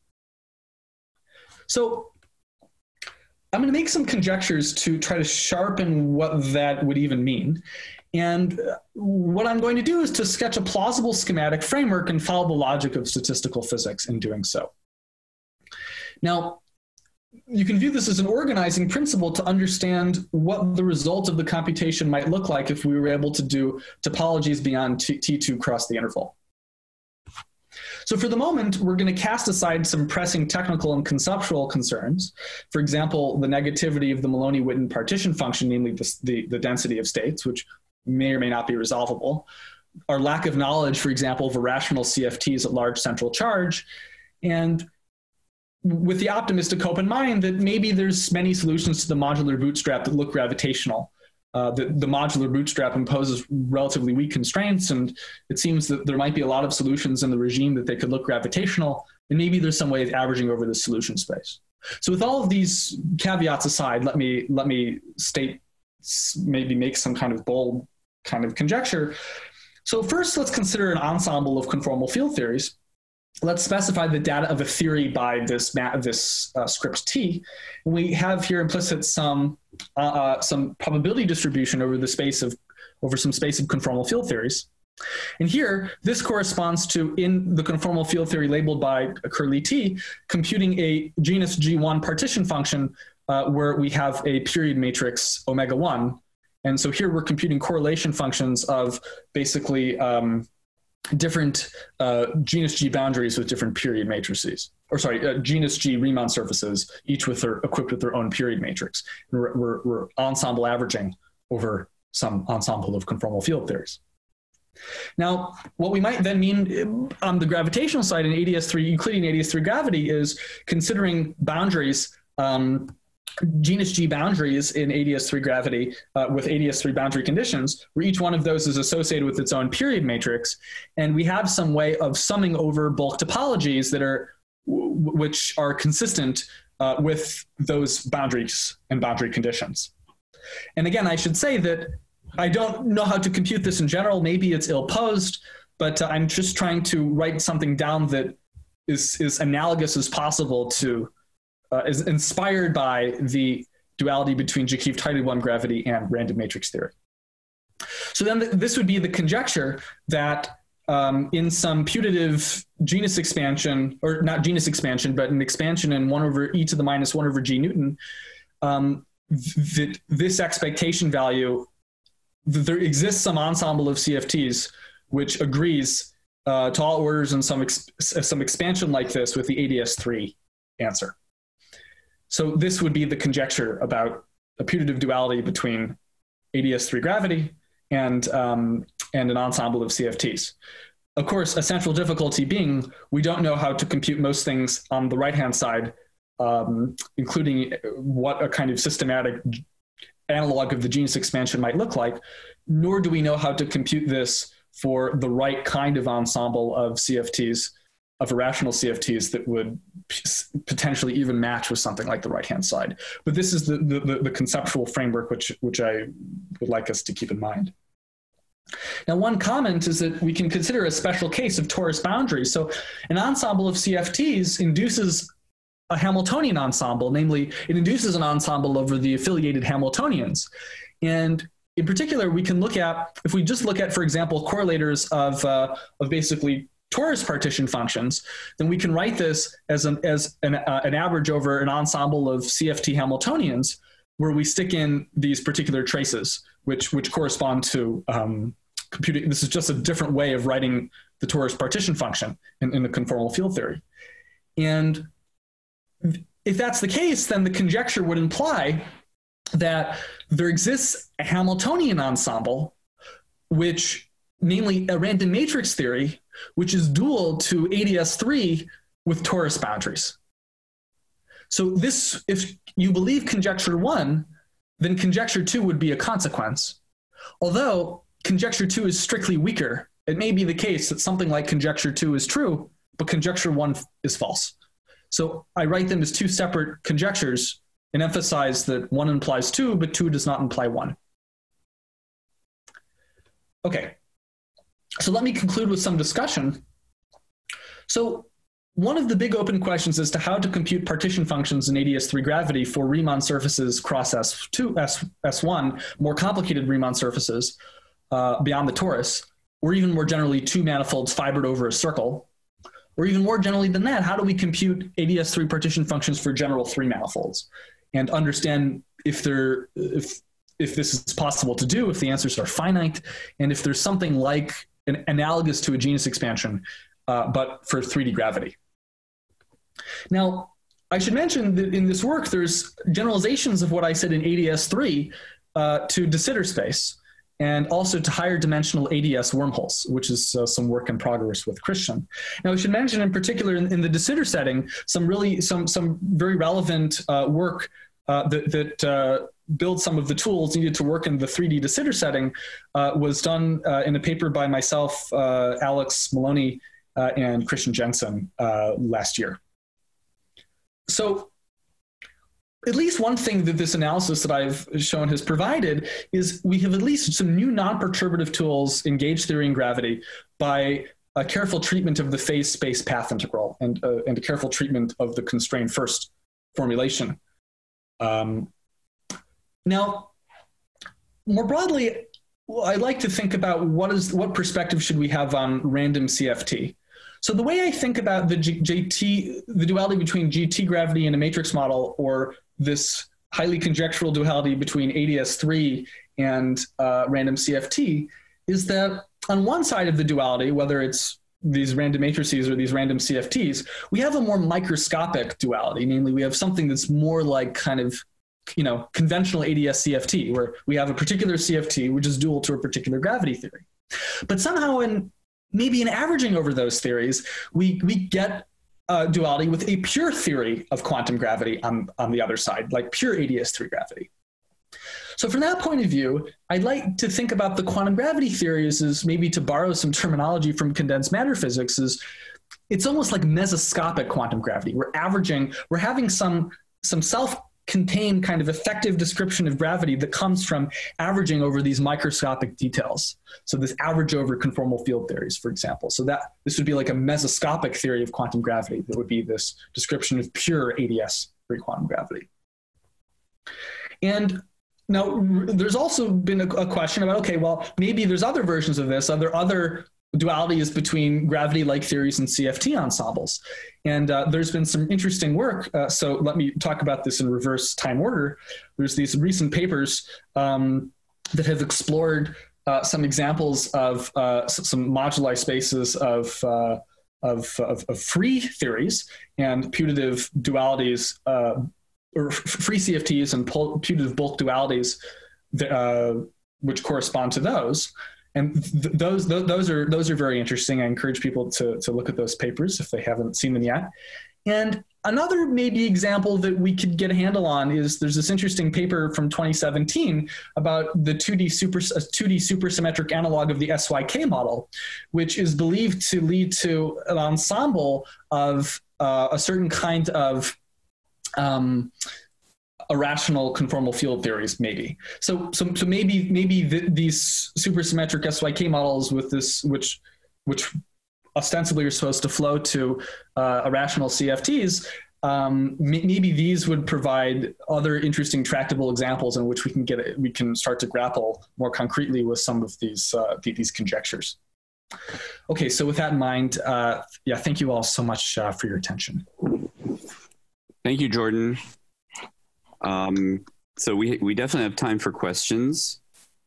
So I'm going to make some conjectures to try to sharpen what that would even mean. And what I'm going to do is to sketch a plausible schematic framework and follow the logic of statistical physics in doing so. Now, you can view this as an organizing principle to understand what the result of the computation might look like if we were able to do topologies beyond T2 cross the interval. So for the moment, we're going to cast aside some pressing technical and conceptual concerns. For example, the negativity of the Maloney-Witten partition function, namely the density of states, which may or may not be resolvable. Our lack of knowledge, for example, of irrational CFTs at large central charge. And with the optimistic hope in mind that maybe there's many solutions to the modular bootstrap that look gravitational. The modular bootstrap imposes relatively weak constraints, and it seems that there might be a lot of solutions in the regime that they could look gravitational, and maybe there's some way of averaging over the solution space. So with all of these caveats aside, let me state, maybe make some kind of bold kind of conjecture. So first, let's consider an ensemble of conformal field theories. Let's specify the data of a theory by this script T. And we have here implicit some probability distribution over some space of conformal field theories. And here, this corresponds to, in the conformal field theory labeled by curly T, computing a genus G1 partition function where we have a period matrix omega 1. And so here we're computing correlation functions of basically different genus G boundaries with different period matrices, or sorry, genus G Riemann surfaces, each equipped with their own period matrix. And we're ensemble averaging over some ensemble of conformal field theories. Now, what we might then mean on the gravitational side in ADS3, Euclidean ADS3 gravity, is considering boundaries, genus G boundaries in ADS3 gravity with ADS3 boundary conditions, where each one of those is associated with its own period matrix. And we have some way of summing over bulk topologies that which are consistent with those boundaries and boundary conditions. And again, I should say that I don't know how to compute this in general. Maybe it's ill-posed, but I'm just trying to write something down that is analogous as possible to is inspired by the duality between Joukhiv-Teitelbaum gravity and random matrix theory. So then this would be the conjecture that in some putative genus expansion, or not genus expansion, but an expansion in 1 over e to the minus 1 over g Newton, this expectation value, there exists some ensemble of CFTs which agrees to all orders in some expansion like this with the ADS3 answer. So this would be the conjecture about a putative duality between ADS3 gravity and an ensemble of CFTs. Of course, a central difficulty being we don't know how to compute most things on the right-hand side, including what a kind of systematic analog of the genus expansion might look like, nor do we know how to compute this for the right kind of ensemble of CFTs, of irrational CFTs that would potentially even match with something like the right-hand side. But this is the conceptual framework which I would like us to keep in mind. Now, one comment is that we can consider a special case of torus boundaries. So an ensemble of CFTs induces a Hamiltonian ensemble, namely it induces an ensemble over the affiliated Hamiltonians. And in particular, we can look at, if we just look at, for example, correlators of basically torus partition functions, then we can write this as an average over an ensemble of CFT Hamiltonians, where we stick in these particular traces, which correspond to computing. This is just a different way of writing the torus partition function in the conformal field theory. And if that's the case, then the conjecture would imply that there exists a Hamiltonian ensemble, which, namely a random matrix theory, which is dual to ADS3 with torus boundaries. So this, if you believe conjecture 1, then conjecture 2 would be a consequence. Although conjecture 2 is strictly weaker, it may be the case that something like conjecture 2 is true, but conjecture 1 is false. So I write them as two separate conjectures and emphasize that 1 implies 2, but 2 does not imply 1. Okay, so let me conclude with some discussion. So one of the big open questions as to how to compute partition functions in ADS3 gravity for Riemann surfaces cross S2, S1, more complicated Riemann surfaces beyond the torus, or even more generally two manifolds fibered over a circle, Or even more generally than that, how do we compute ADS3 partition functions for general 3 manifolds and understand if this is possible to do, if the answers are finite, and if there's something like an analogous to a genus expansion, but for 3D gravity. Now, I should mention that in this work, there's generalizations of what I said in ADS3 to de Sitter space, and also to higher dimensional ADS wormholes, which is some work in progress with Christian. Now, I should mention in particular in the de Sitter setting, some very relevant work that builds some of the tools needed to work in the 3D de Sitter setting was done in a paper by myself, Alex Maloney, and Christian Jensen last year. So at least one thing that this analysis that I've shown has provided is we have at least some new non-perturbative tools in gauge theory and gravity by a careful treatment of the phase space path integral and a careful treatment of the constrained first formulation. Now, more broadly, I'd like to think about what perspective should we have on random CFT. So the way I think about the duality between GT gravity and a matrix model, or this highly conjectural duality between ADS3 and random CFT, is that on one side of the duality, whether it's these random matrices or these random CFTs, we have a more microscopic duality. Namely, we have something that's more like kind of, conventional ADS CFT, where we have a particular CFT which is dual to a particular gravity theory. But somehow maybe in averaging over those theories, we get duality with a pure theory of quantum gravity on the other side, like pure ADS3 gravity. So from that point of view, I'd like to think about the quantum gravity theories as, maybe to borrow some terminology from condensed matter physics, it's almost like mesoscopic quantum gravity. We're having some self-contained kind of effective description of gravity that comes from averaging over these microscopic details. So this average over conformal field theories, for example. So this would be like a mesoscopic theory of quantum gravity that would be this description of pure ADS-free quantum gravity. And now there's also been a question about, okay, well, maybe there's other versions of this. Are there other dualities between gravity-like theories and CFT ensembles? And there's been some interesting work. So let me talk about this in reverse time order. There's these recent papers that have explored some examples of some moduli spaces of free theories and putative dualities, or free CFTs and putative bulk dualities which correspond to those. And those are very interesting. I encourage people to look at those papers if they haven't seen them yet. And another maybe example that we could get a handle on is there's this interesting paper from 2017 about the 2D supersymmetric analog of the SYK model, which is believed to lead to an ensemble of a certain kind of irrational conformal field theories, maybe. So maybe these supersymmetric SYK models with this, which ostensibly are supposed to flow to irrational CFTs, maybe these would provide other interesting tractable examples in which we can start to grapple more concretely with some of these conjectures. Okay, so with that in mind, thank you all so much for your attention. Thank you, Jordan. So we definitely have time for questions.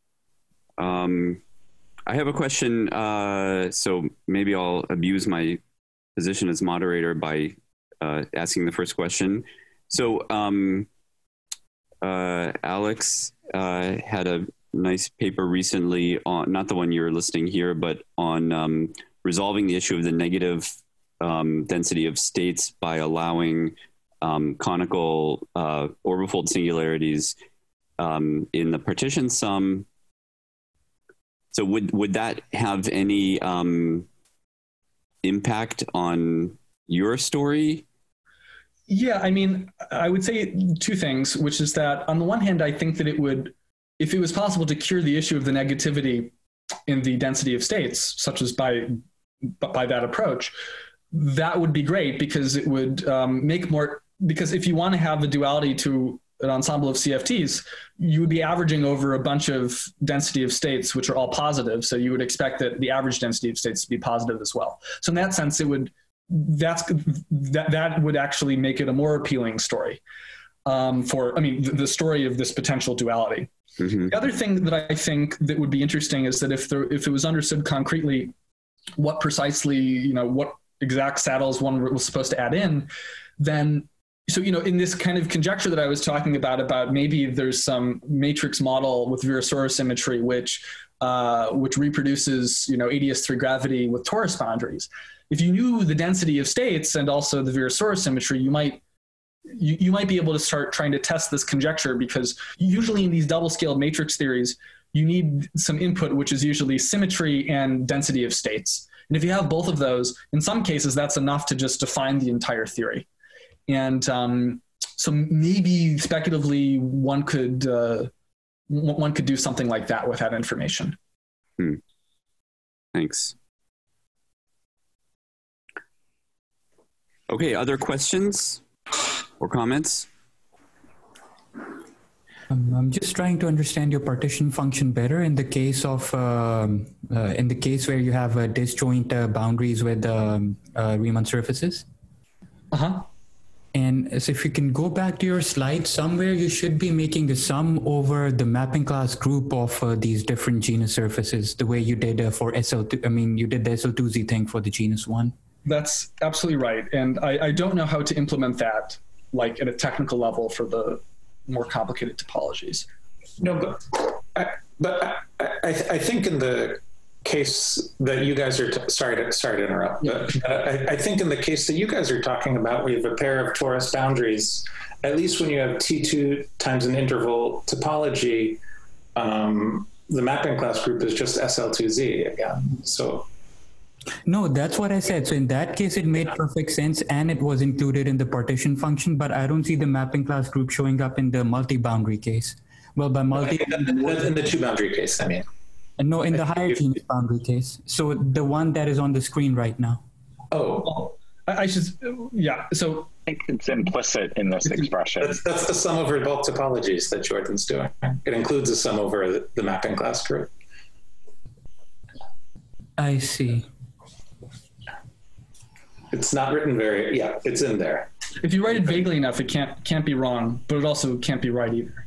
I have a question, so maybe I'll abuse my position as moderator by asking the first question. So Alex had a nice paper recently on, not the one you're listing here, but on resolving the issue of the negative density of states by allowing conical orbifold singularities in the partition sum. So would that have any impact on your story? Yeah, I mean, I would say two things, which is that on the one hand, I think that it would, if it was possible to cure the issue of the negativity in the density of states, such as by that approach, that would be great, because it would make more, because if you want to have the duality to an ensemble of CFTs, you would be averaging over a bunch of density of states, which are all positive. So you would expect that the average density of states to be positive as well. So in that sense, it would that would actually make it a more appealing story the story of this potential duality. Mm-hmm. The other thing that I think that would be interesting is that if it was understood concretely what precisely, what exact saddles one was supposed to add in, then, so, in this kind of conjecture that I was talking about maybe there's some matrix model with Virasoro symmetry, which reproduces, ADS3 gravity with torus boundaries. If you knew the density of states and also the Virasoro symmetry, you might be able to start trying to test this conjecture, because usually in these double-scaled matrix theories, you need some input, which is usually symmetry and density of states. And if you have both of those, in some cases, that's enough to just define the entire theory. And so maybe speculatively, one could do something like that with that information. Thanks. Okay, other questions or comments? I'm just trying to understand your partition function better in the case of where you have disjoint boundaries with Riemann surfaces. And so if you can go back to your slide, somewhere you should be making the sum over the mapping class group of these different genus surfaces, the way you did for SL2. I mean, you did the SL2Z thing for the genus 1. That's absolutely right. And I don't know how to implement that, like at a technical level for the more complicated topologies. No, but I think in the case that you guys are sorry to interrupt, but I think in the case that you guys are talking about, we have a pair of torus boundaries. At least when you have T2 times an interval topology, the mapping class group is just SL2Z again. So. No, that's what I said. So in that case, it made perfect sense and it was included in the partition function, but I don't see the mapping class group showing up in the multi-boundary case. Well, by multi... in the two-boundary case, I mean. No, in the higher genus boundary case. So the one that is on the screen right now. Oh, I should, yeah. So I think it's implicit in this expression. That's the sum over both topologies that Jordan's doing. It includes a sum over the mapping class group. I see. It's not written it's in there. If you write it vaguely enough, it can't be wrong, but it also can't be right either.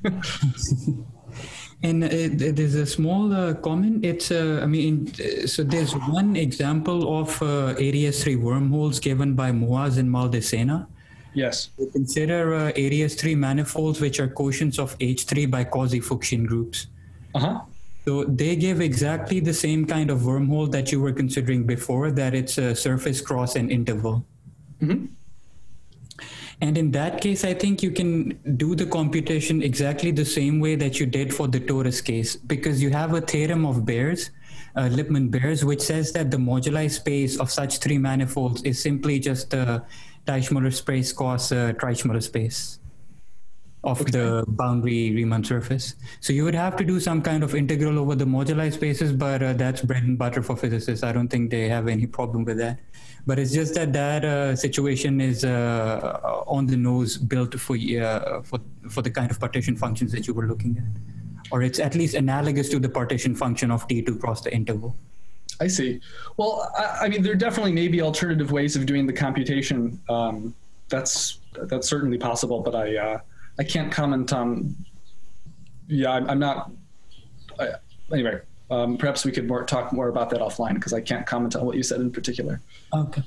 And there's a small comment. It's so there's one example of ADS3 wormholes given by Moaz and Maldacena. Yes. We consider ADS3 manifolds which are quotients of H3 by quasi-Fuchsian groups. So they give exactly the same kind of wormhole that you were considering before, that it's a surface cross and interval. And in that case, I think you can do the computation exactly the same way that you did for the torus case, because you have a theorem of Beer's, Lippmann-Beer's, which says that the moduli space of such three manifolds is simply just the Teichmuller space cos Teichmuller space of the boundary Riemann surface. So you would have to do some kind of integral over the moduli spaces, but that's bread and butter for physicists. I don't think they have any problem with that. But it's just that situation is on the nose built for the kind of partition functions that you were looking at. Or it's at least analogous to the partition function of T2 cross the interval. I see. Well, I mean, there definitely may be alternative ways of doing the computation. That's certainly possible, but I can't comment on. Yeah, I'm not. Anyway, perhaps we could talk more about that offline, because I can't comment on what you said in particular. Okay.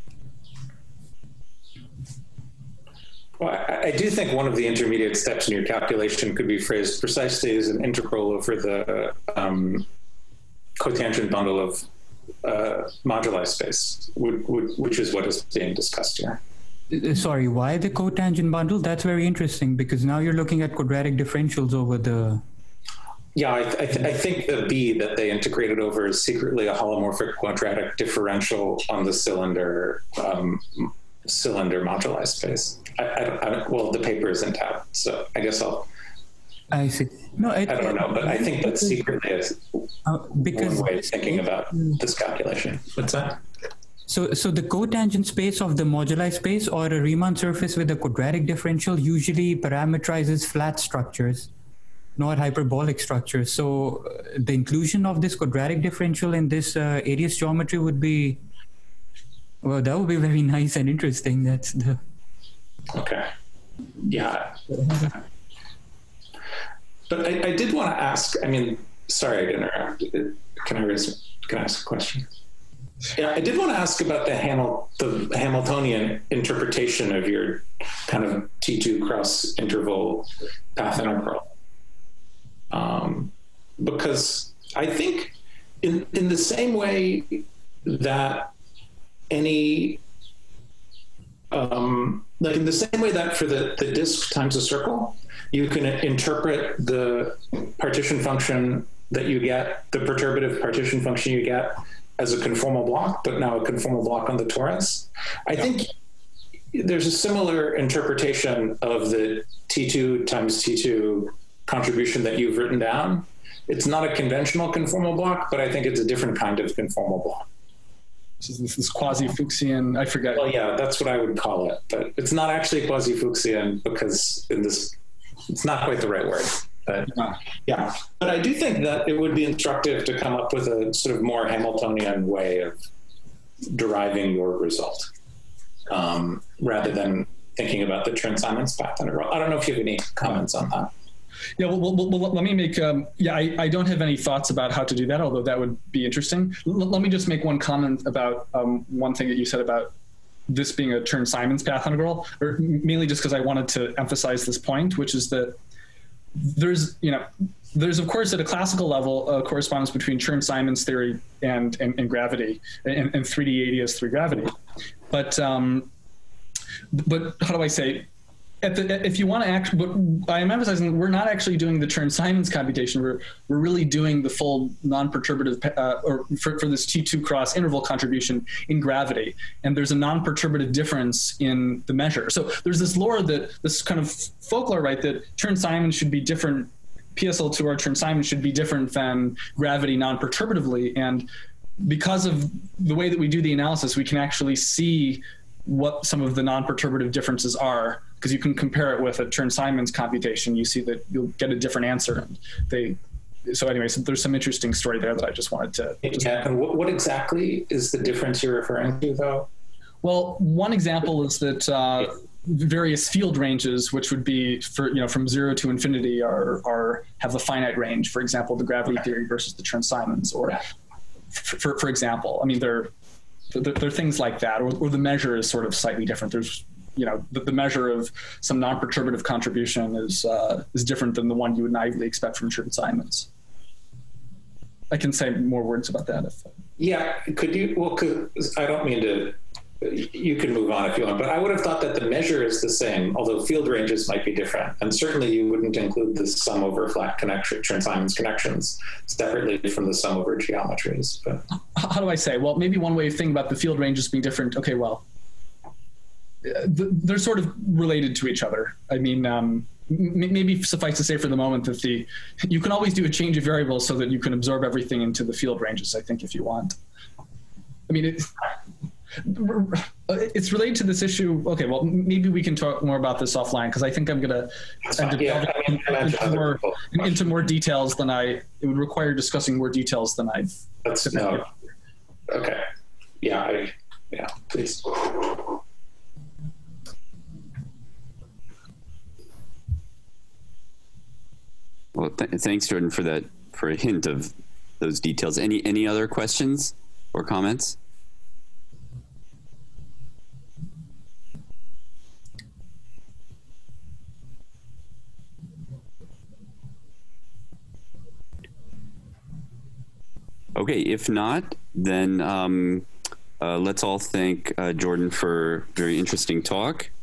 Well, I do think one of the intermediate steps in your calculation could be phrased precisely as an integral over the cotangent bundle of moduli space, which is what is being discussed here. Sorry, why the cotangent bundle? That's very interesting, because now you're looking at quadratic differentials over the... Yeah, I think the B that they integrated over is secretly a holomorphic quadratic differential on the cylinder moduli space. Well, the paper isn't out, so I guess I see. No, I don't know, but I think that secretly is one way of thinking about this calculation. What's that? So the cotangent space of the moduli space or a Riemann surface with a quadratic differential usually parameterizes flat structures, not hyperbolic structures. So the inclusion of this quadratic differential in this ADS geometry would be Well, that would be very nice and interesting. That's the... Okay. Yeah. But I did want to ask, I mean, sorry to interrupt. Can I ask a question? Yeah, I did want to ask about the Hamiltonian interpretation of your kind of T2 cross interval path integral. Because I think in the same way that any, like in the same way that for the disk times a circle, you can interpret the partition function that you get, the perturbative partition function you get, as a conformal block, but now a conformal block on the torus. I think there's a similar interpretation of the T2 times T2 contribution that you've written down. It's not a conventional conformal block, but I think it's a different kind of conformal block. This is quasi-Fuchsian, I forget. Well, yeah, that's what I would call it, but it's not actually quasi-Fuchsian because it's not quite the right word. But yeah, but I do think that it would be instructive to come up with a sort of more Hamiltonian way of deriving your result, rather than thinking about the Chern-Simons path integral. I don't know if you have any comments on that. Yeah, well let me make, I don't have any thoughts about how to do that, although that would be interesting. Let me just make one comment about one thing that you said about this being a Chern-Simons path integral, or mainly just because I wanted to emphasize this point, which is that there's of course at a classical level a correspondence between Chern-Simons theory and gravity and 3D ADS3 gravity, but how do I say? If you want to act, but I am emphasizing we're not actually doing the Chern-Simons computation. We're really doing the full non-perturbative, or for this T2 cross interval contribution in gravity. And there's a non-perturbative difference in the measure. So there's this lore that, this kind of folklore, right, that Chern-Simons should be different, PSL2R Chern-Simons should be different than gravity non-perturbatively. And because of the way that we do the analysis, we can actually see what some of the non-perturbative differences are, because you can compare it with a Chern-Simons computation. You see that you'll get a different answer. So anyway, so there's some interesting story there that I just wanted to. Yeah, and what exactly is the difference you're referring to, though? Well, one example is that various field ranges, which would be from 0 to infinity, have a finite range. For example, the gravity theory versus the Chern-Simons, or for example, I mean there are things like that, or the measure is sort of slightly different. There's the measure of some non-perturbative contribution is different than the one you would naively expect from Chern-Simons. I can say more words about that if. Yeah, could you? Well, cause I don't mean to. You can move on if you want, but I would have thought that the measure is the same, although field ranges might be different. And certainly you wouldn't include the sum over flat connection, Chern-Simons connections separately from the sum over geometries. But how do I say? Well, maybe one way of thinking about the field ranges being different. Okay, well, they're sort of related to each other. I mean, maybe suffice to say for the moment that you can always do a change of variables so that you can absorb everything into the field ranges, I think, if you want. I mean, it's related to this issue. Okay, well, maybe we can talk more about this offline, because I think I'm going to into more details than it would require discussing more details than I've. Okay. Yeah, please. Well, thanks, Jordan, for a hint of those details. Any other questions or comments? Okay, if not, then let's all thank Jordan for a very interesting talk.